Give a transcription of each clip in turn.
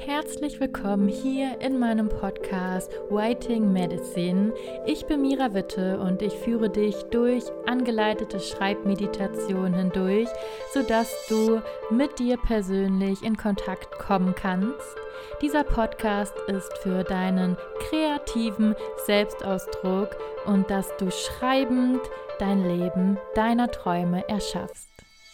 Herzlich willkommen hier in meinem Podcast Writing Medicine. Ich bin Mira Witte und ich führe dich durch angeleitete Schreibmeditationen hindurch, sodass du mit dir persönlich in Kontakt kommen kannst. Dieser Podcast ist für deinen kreativen Selbstausdruck und dass du schreibend dein Leben deiner Träume erschaffst.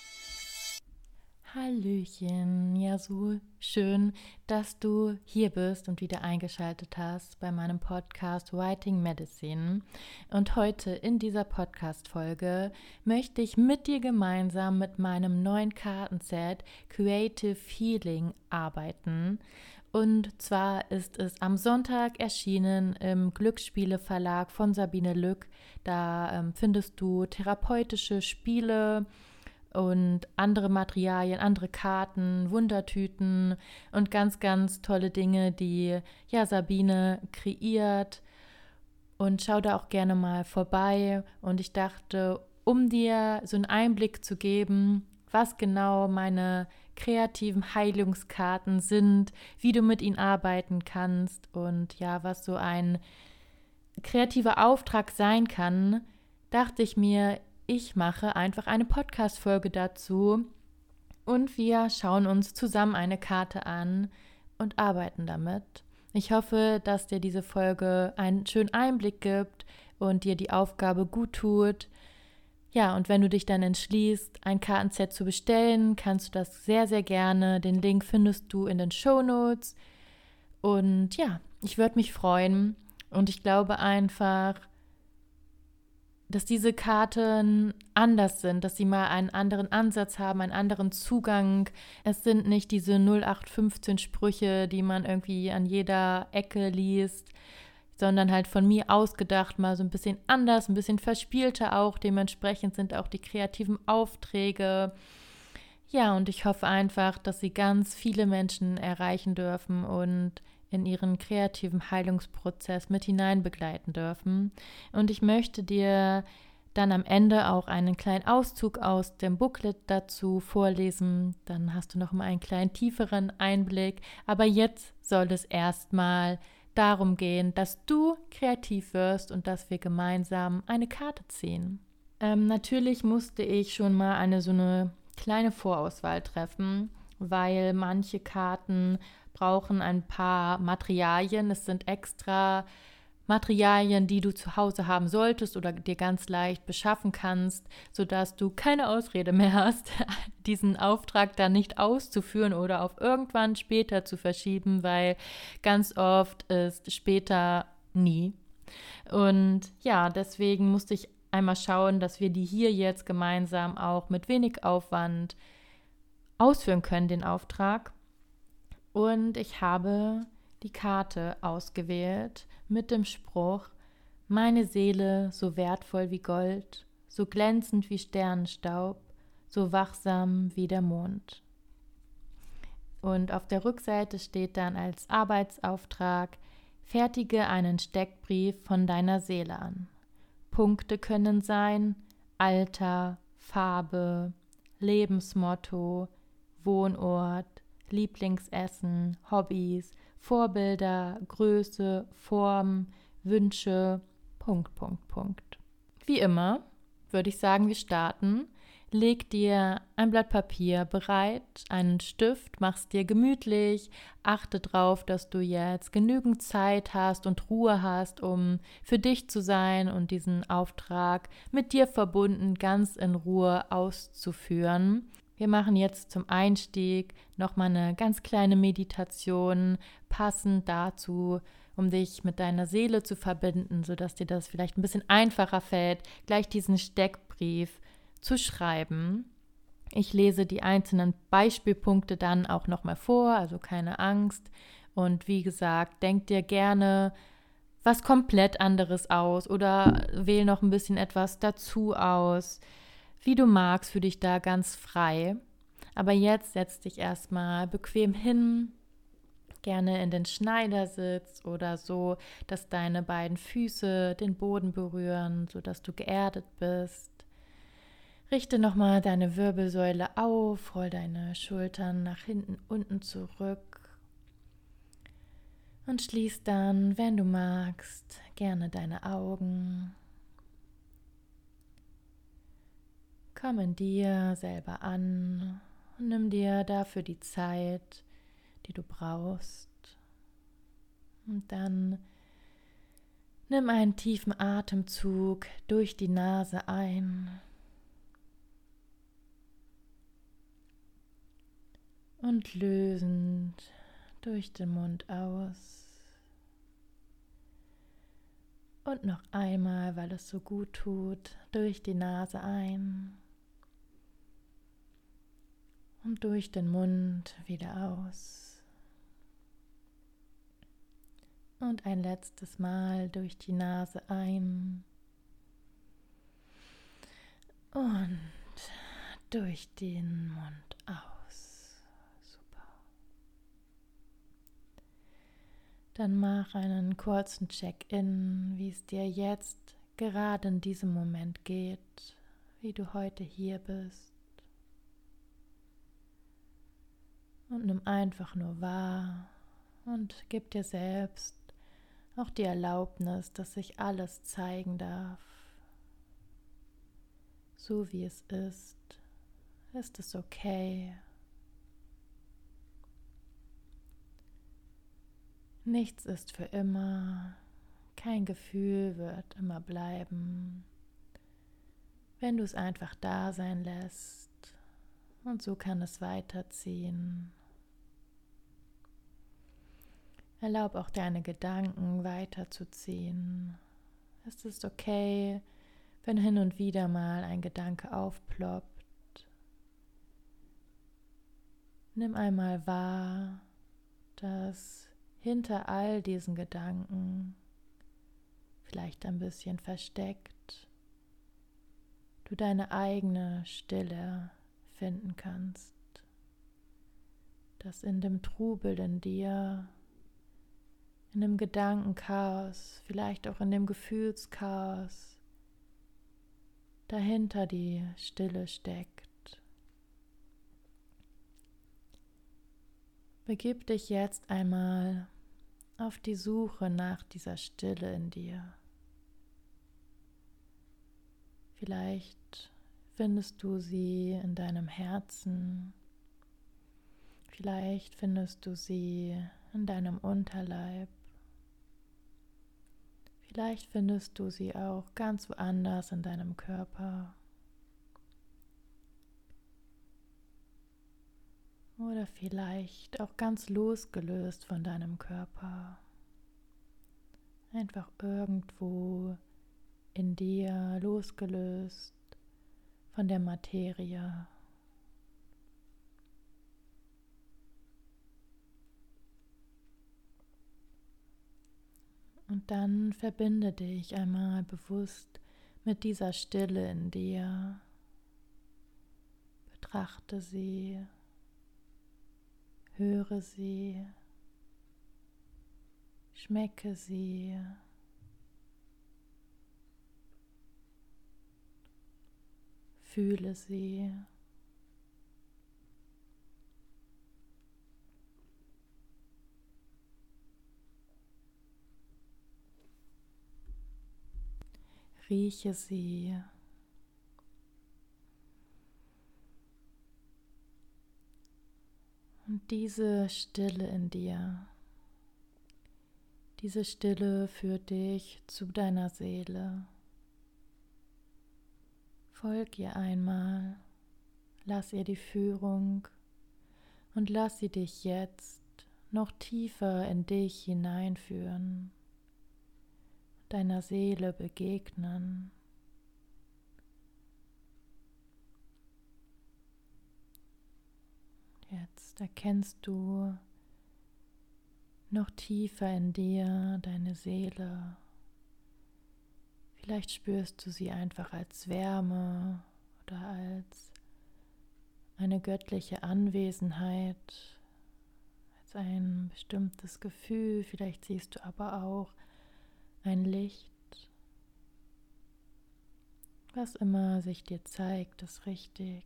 Hallöchen, ja so schön, dass du hier bist und wieder eingeschaltet hast bei meinem Podcast Writing Medicine. Und heute in dieser Podcast-Folge möchte ich mit dir gemeinsam mit meinem neuen Kartenset Creative Healing arbeiten. Und zwar ist es am Sonntag erschienen im Glücksspiele Verlag von Sabine Lück. Da findest du therapeutische Spiele und andere Materialien, andere Karten, Wundertüten und ganz, ganz tolle Dinge, die Sabine kreiert. Und schau da auch gerne mal vorbei. Und ich dachte, um dir so einen Einblick zu geben, was genau meine kreativen Heilungskarten sind, wie du mit ihnen arbeiten kannst und was so ein kreativer Auftrag sein kann, dachte ich mir, ich mache einfach eine Podcast-Folge dazu und wir schauen uns zusammen eine Karte an und arbeiten damit. Ich hoffe, dass dir diese Folge einen schönen Einblick gibt und dir die Aufgabe gut tut. Ja, und wenn du dich dann entschließt, ein Kartenset zu bestellen, kannst du das sehr, sehr gerne. Den Link findest du in den Shownotes. Und ich würde mich freuen und ich glaube einfach, dass diese Karten anders sind, dass sie mal einen anderen Ansatz haben, einen anderen Zugang. Es sind nicht diese 0815 Sprüche, die man irgendwie an jeder Ecke liest, sondern halt von mir ausgedacht, mal so ein bisschen anders, ein bisschen verspielter auch. Dementsprechend sind auch die kreativen Aufträge. Ja, und ich hoffe einfach, dass sie ganz viele Menschen erreichen dürfen und in ihren kreativen Heilungsprozess mit hinein begleiten dürfen. Und ich möchte dir dann am Ende auch einen kleinen Auszug aus dem Booklet dazu vorlesen. Dann hast du noch mal einen kleinen tieferen Einblick. Aber jetzt soll es erstmal darum gehen, dass du kreativ wirst und dass wir gemeinsam eine Karte ziehen. Natürlich musste ich schon mal so eine kleine Vorauswahl treffen, weil manche Karten brauchen ein paar Materialien. Es sind extra Materialien, die du zu Hause haben solltest oder dir ganz leicht beschaffen kannst, sodass du keine Ausrede mehr hast, diesen Auftrag dann nicht auszuführen oder auf irgendwann später zu verschieben, weil ganz oft ist später nie. Und deswegen musste ich einmal schauen, dass wir die hier jetzt gemeinsam auch mit wenig Aufwand ausführen können, den Auftrag. Und ich habe die Karte ausgewählt mit dem Spruch: Meine Seele so wertvoll wie Gold, so glänzend wie Sternenstaub, so wachsam wie der Mond. Und auf der Rückseite steht dann als Arbeitsauftrag: Fertige einen Steckbrief von deiner Seele an. Punkte können sein: Alter, Farbe, Lebensmotto, Wohnort, Lieblingsessen, Hobbys, Vorbilder, Größe, Form, Wünsche, .. Wie immer würde ich sagen, wir starten. Leg dir ein Blatt Papier bereit, einen Stift, mach's dir gemütlich, achte darauf, dass du jetzt genügend Zeit hast und Ruhe hast, um für dich zu sein und diesen Auftrag mit dir verbunden ganz in Ruhe auszuführen. Wir machen jetzt zum Einstieg nochmal eine ganz kleine Meditation, passend dazu, um dich mit deiner Seele zu verbinden, sodass dir das vielleicht ein bisschen einfacher fällt, gleich diesen Steckbrief zu schreiben. Ich lese die einzelnen Beispielpunkte dann auch nochmal vor, also keine Angst. Und wie gesagt, denk dir gerne was komplett anderes aus oder wähl noch ein bisschen etwas dazu aus, wie du magst, für dich da ganz frei. Aber jetzt setz dich erstmal bequem hin, gerne in den Schneidersitz oder so, dass deine beiden Füße den Boden berühren, sodass du geerdet bist. Richte nochmal deine Wirbelsäule auf, roll deine Schultern nach hinten, unten zurück. Und schließ dann, wenn du magst, gerne deine Augen. Komm in dir selber an und nimm dir dafür die Zeit, die du brauchst. Und dann nimm einen tiefen Atemzug durch die Nase ein und lösend durch den Mund aus. Und noch einmal, weil es so gut tut, durch die Nase ein und durch den Mund wieder aus. Und ein letztes Mal durch die Nase ein und durch den Mund aus. Super. Dann mach einen kurzen Check-in, wie es dir jetzt gerade in diesem Moment geht, wie du heute hier bist. Und nimm einfach nur wahr und gib dir selbst auch die Erlaubnis, dass sich alles zeigen darf. So wie es ist es okay. Nichts ist für immer, kein Gefühl wird immer bleiben, wenn du es einfach da sein lässt, und so kann es weiterziehen. Erlaub auch deine Gedanken weiterzuziehen. Es ist okay, wenn hin und wieder mal ein Gedanke aufploppt. Nimm einmal wahr, dass hinter all diesen Gedanken, vielleicht ein bisschen versteckt, du deine eigene Stille finden kannst, dass in dem Trubel in dir, in dem Gedankenchaos, vielleicht auch in dem Gefühlschaos, dahinter die Stille steckt. Begib dich jetzt einmal auf die Suche nach dieser Stille in dir. Vielleicht findest du sie in deinem Herzen, vielleicht findest du sie in deinem Unterleib, vielleicht findest du sie auch ganz woanders in deinem Körper. Oder vielleicht auch ganz losgelöst von deinem Körper. Einfach irgendwo in dir, losgelöst von der Materie. Und dann verbinde dich einmal bewusst mit dieser Stille in dir. Betrachte sie, höre sie, schmecke sie. Fühle sie. Rieche sie. Und diese Stille in dir, diese Stille führt dich zu deiner Seele. Folg ihr einmal, lass ihr die Führung und lass sie dich jetzt noch tiefer in dich hineinführen, deiner Seele begegnen. Jetzt erkennst du noch tiefer in dir deine Seele. Vielleicht spürst du sie einfach als Wärme oder als eine göttliche Anwesenheit, als ein bestimmtes Gefühl. Vielleicht siehst du aber auch ein Licht. Was immer sich dir zeigt, ist richtig.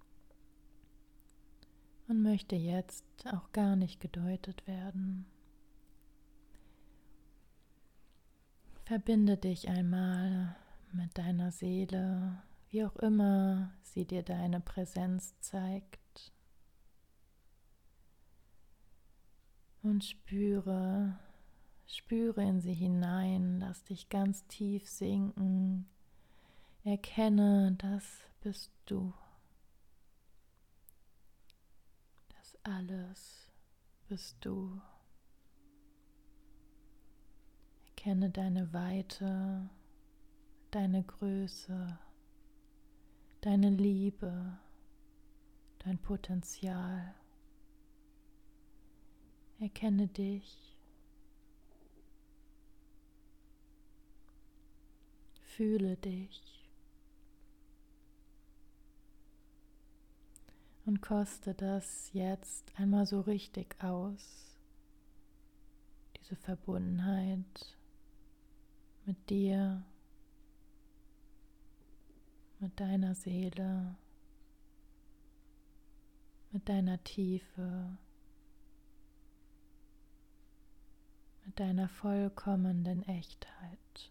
Und möchte jetzt auch gar nicht gedeutet werden. Verbinde dich einmal mit deiner Seele, wie auch immer sie dir deine Präsenz zeigt. Und spüre in sie hinein, lass dich ganz tief sinken. Erkenne, das bist du. Das alles bist du. Erkenne deine Weite, deine Größe, deine Liebe, dein Potenzial. Erkenne dich. Fühle dich. Und koste das jetzt einmal so richtig aus. Diese Verbundenheit mit dir, mit deiner Seele, mit deiner Tiefe, mit deiner vollkommenen Echtheit.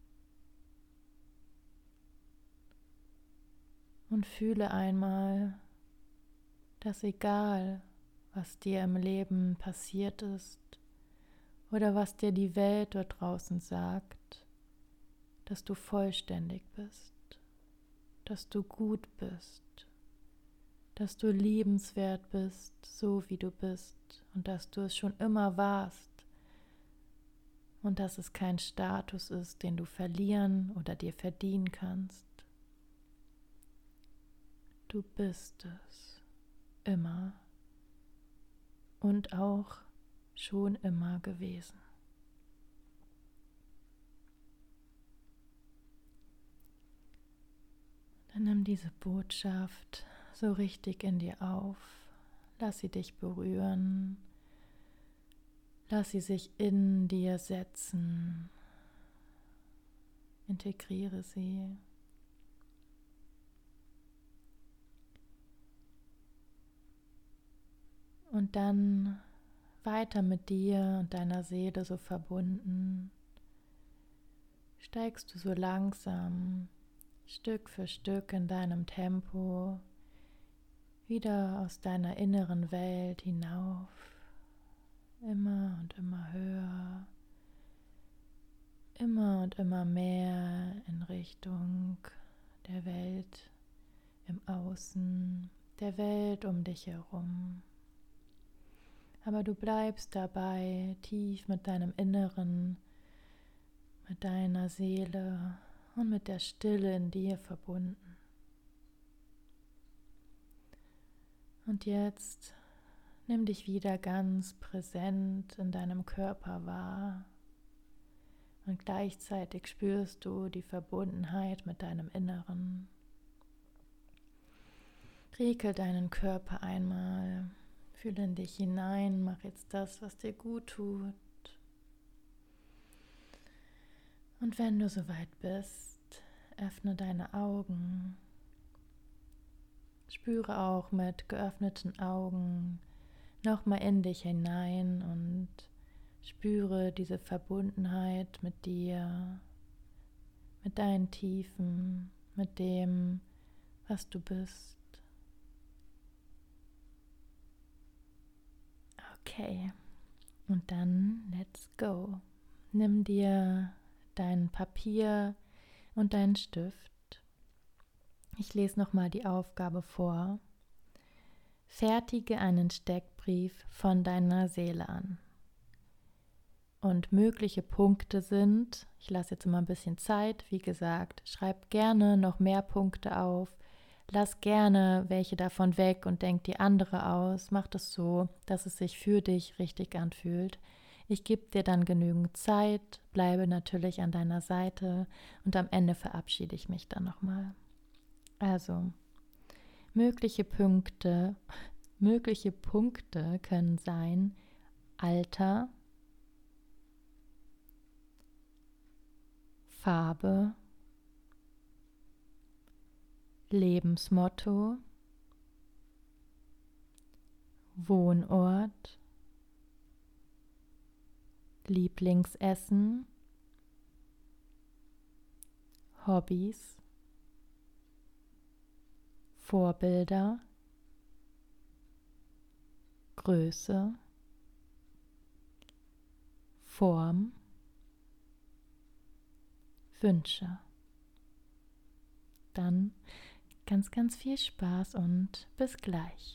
Und fühle einmal, dass egal, was dir im Leben passiert ist oder was dir die Welt dort draußen sagt, dass du vollständig bist, dass du gut bist, dass du liebenswert bist, so wie du bist und dass du es schon immer warst und dass es kein Status ist, den du verlieren oder dir verdienen kannst. Du bist es immer und auch schon immer gewesen. Dann nimm diese Botschaft so richtig in dir auf. Lass sie dich berühren. Lass sie sich in dir setzen. Integriere sie. Und dann weiter mit dir und deiner Seele so verbunden, steigst du so langsam, Stück für Stück in deinem Tempo, wieder aus deiner inneren Welt hinauf, immer und immer höher, immer und immer mehr in Richtung der Welt im Außen, der Welt um dich herum. Aber du bleibst dabei tief mit deinem Inneren, mit deiner Seele und mit der Stille in dir verbunden. Und jetzt nimm dich wieder ganz präsent in deinem Körper wahr und gleichzeitig spürst du die Verbundenheit mit deinem Inneren. Regel deinen Körper einmal, fühle in dich hinein, mach jetzt das, was dir gut tut. Und wenn du soweit bist, öffne deine Augen. Spüre auch mit geöffneten Augen nochmal in dich hinein und spüre diese Verbundenheit mit dir, mit deinen Tiefen, mit dem, was du bist. Okay, und dann let's go. Nimm dir dein Papier und deinen Stift. Ich lese nochmal die Aufgabe vor. Fertige einen Steckbrief von deiner Seele an. Und mögliche Punkte sind, ich lasse jetzt immer ein bisschen Zeit, wie gesagt, schreib gerne noch mehr Punkte auf, lass gerne welche davon weg und denk die andere aus, mach das so, dass es sich für dich richtig anfühlt. Ich gebe dir dann genügend Zeit, bleibe natürlich an deiner Seite und am Ende verabschiede ich mich dann nochmal. Also, mögliche Punkte können sein Alter, Farbe, Lebensmotto, Wohnort, Lieblingsessen, Hobbys, Vorbilder, Größe, Form, Wünsche. Dann ganz, ganz viel Spaß und bis gleich.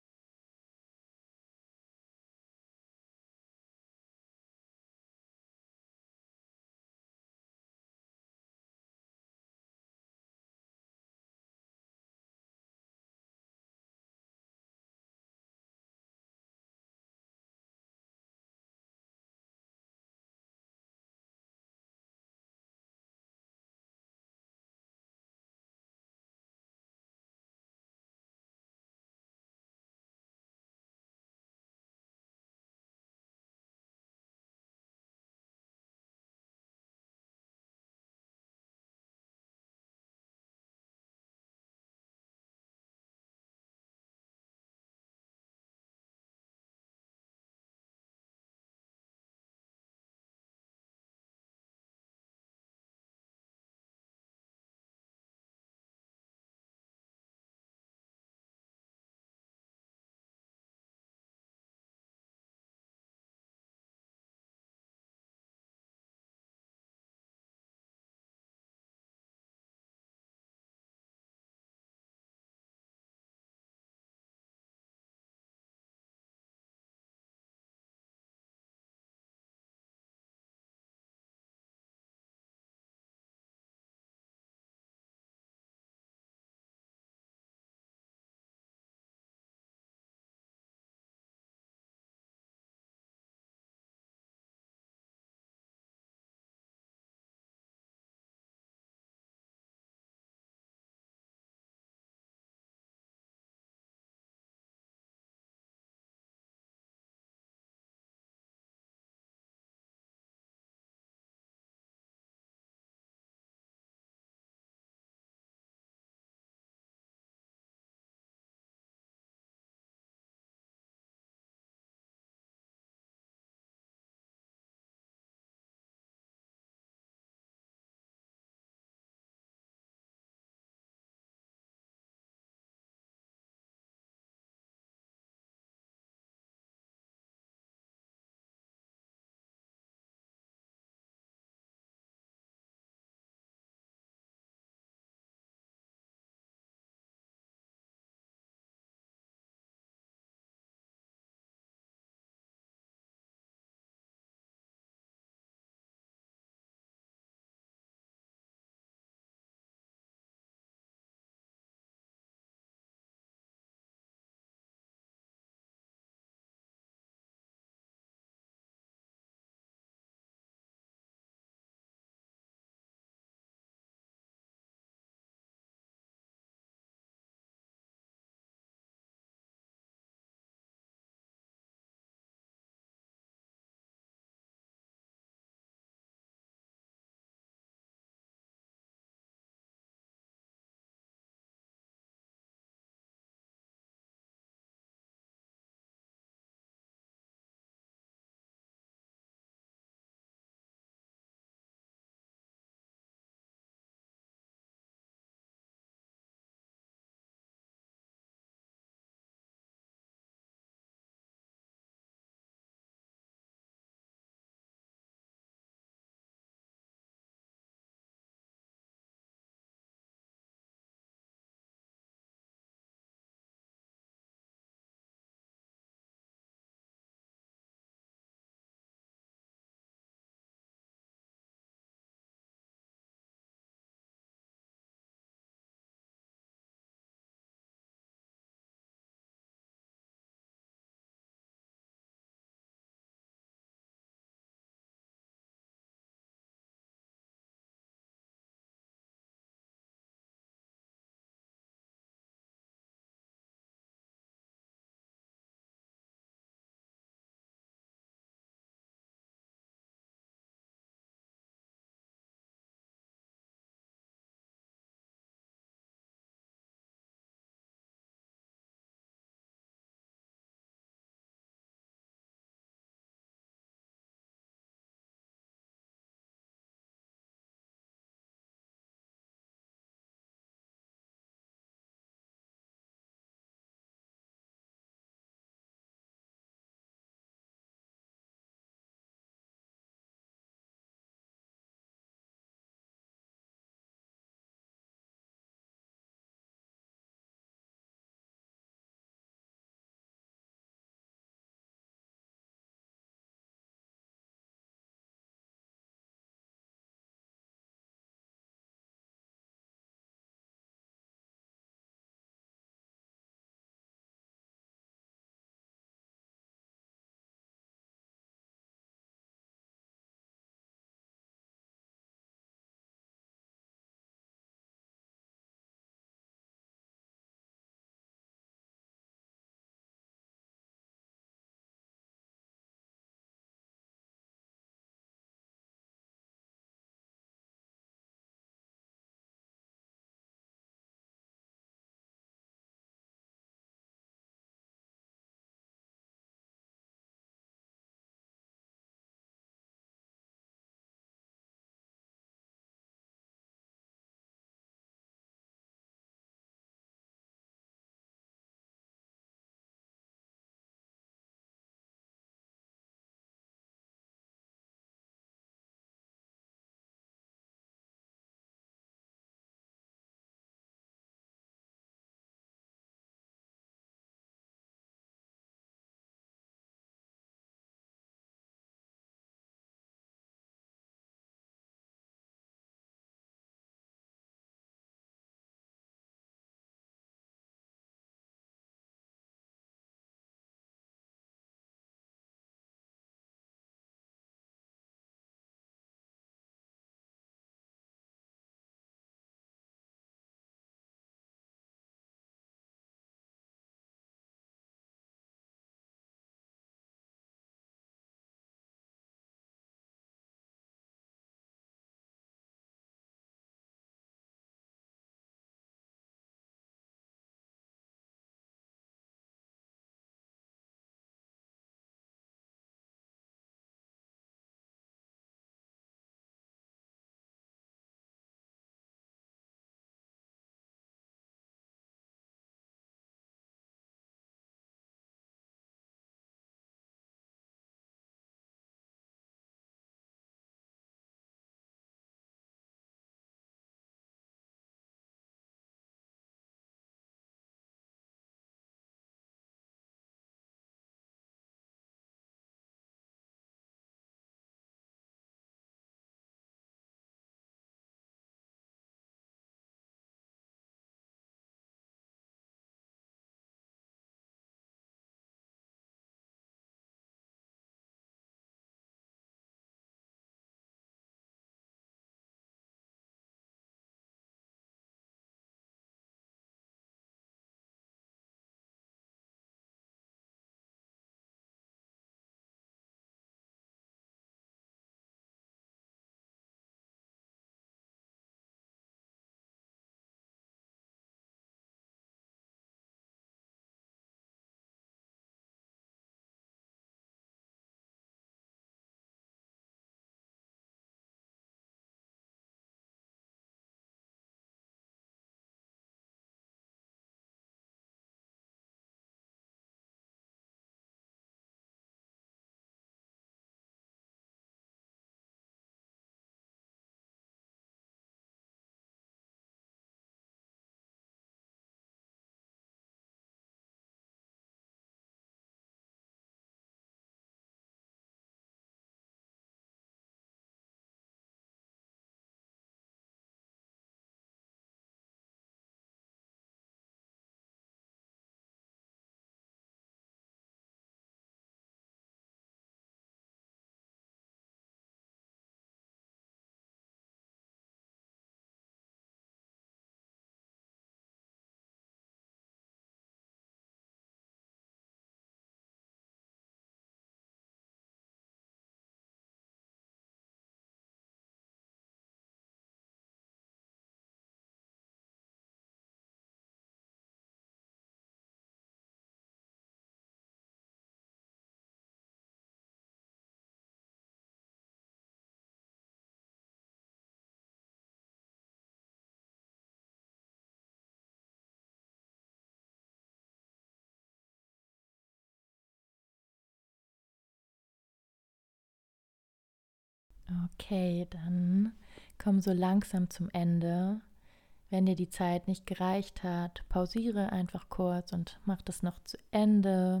Okay, dann komm so langsam zum Ende. Wenn dir die Zeit nicht gereicht hat, pausiere einfach kurz und mach das noch zu Ende.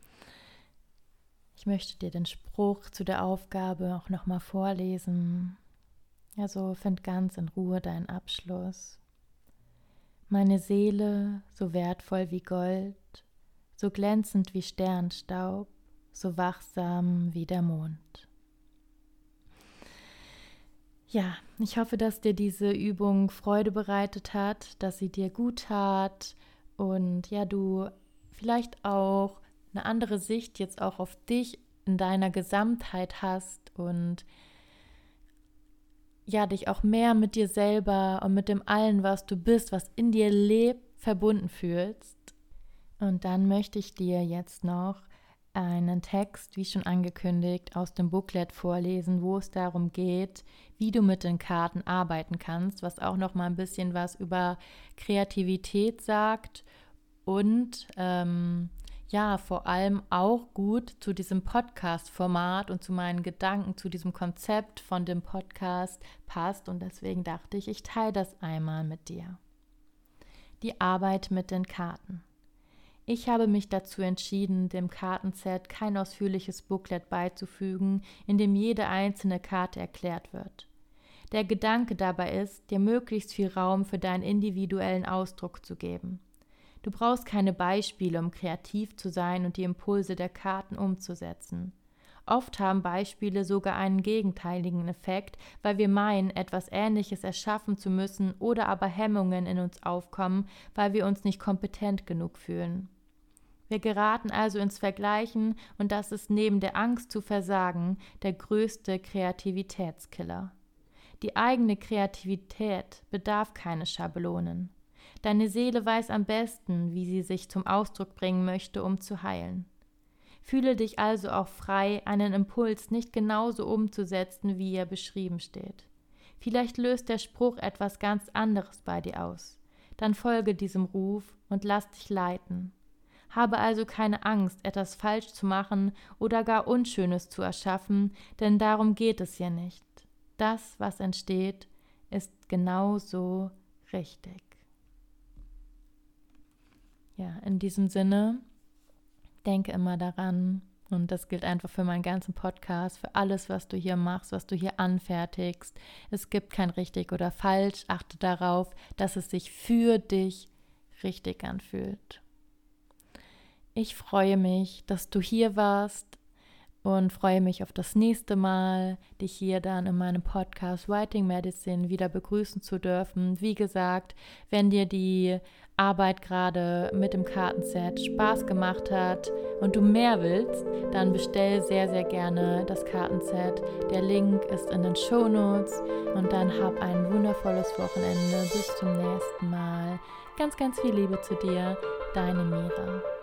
Ich möchte dir den Spruch zu der Aufgabe auch nochmal vorlesen. Also find ganz in Ruhe deinen Abschluss. Meine Seele, so wertvoll wie Gold, so glänzend wie Sternstaub, so wachsam wie der Mond. Ja, ich hoffe, dass dir diese Übung Freude bereitet hat, dass sie dir gut tat und ja, du vielleicht auch eine andere Sicht jetzt auch auf dich in deiner Gesamtheit hast und ja, dich auch mehr mit dir selber und mit dem Allen, was du bist, was in dir lebt, verbunden fühlst. Und dann möchte ich dir jetzt noch einen Text, wie schon angekündigt, aus dem Booklet vorlesen, wo es darum geht, wie du mit den Karten arbeiten kannst, was auch noch mal ein bisschen was über Kreativität sagt und ja, vor allem auch gut zu diesem Podcast-Format und zu meinen Gedanken zu diesem Konzept von dem Podcast passt. Und deswegen dachte ich, ich teile das einmal mit dir. Die Arbeit mit den Karten. Ich habe mich dazu entschieden, dem Kartenset kein ausführliches Booklet beizufügen, in dem jede einzelne Karte erklärt wird. Der Gedanke dabei ist, dir möglichst viel Raum für deinen individuellen Ausdruck zu geben. Du brauchst keine Beispiele, um kreativ zu sein und die Impulse der Karten umzusetzen. Oft haben Beispiele sogar einen gegenteiligen Effekt, weil wir meinen, etwas Ähnliches erschaffen zu müssen oder aber Hemmungen in uns aufkommen, weil wir uns nicht kompetent genug fühlen. Wir geraten also ins Vergleichen und das ist neben der Angst zu versagen der größte Kreativitätskiller. Die eigene Kreativität bedarf keine Schablonen. Deine Seele weiß am besten, wie sie sich zum Ausdruck bringen möchte, um zu heilen. Fühle dich also auch frei, einen Impuls nicht genauso umzusetzen, wie er beschrieben steht. Vielleicht löst der Spruch etwas ganz anderes bei dir aus. Dann folge diesem Ruf und lass dich leiten. Habe also keine Angst, etwas falsch zu machen oder gar Unschönes zu erschaffen, denn darum geht es ja nicht. Das, was entsteht, ist genau so richtig. Ja, in diesem Sinne, denke immer daran, und das gilt einfach für meinen ganzen Podcast, für alles, was du hier machst, was du hier anfertigst. Es gibt kein richtig oder falsch. Achte darauf, dass es sich für dich richtig anfühlt. Ich freue mich, dass du hier warst und freue mich auf das nächste Mal, dich hier dann in meinem Podcast Writing Medicine wieder begrüßen zu dürfen. Wie gesagt, wenn dir die Arbeit gerade mit dem Kartenset Spaß gemacht hat und du mehr willst, dann bestell sehr, sehr gerne das Kartenset. Der Link ist in den Shownotes und dann hab ein wundervolles Wochenende. Bis zum nächsten Mal. Ganz, ganz viel Liebe zu dir, deine Mira.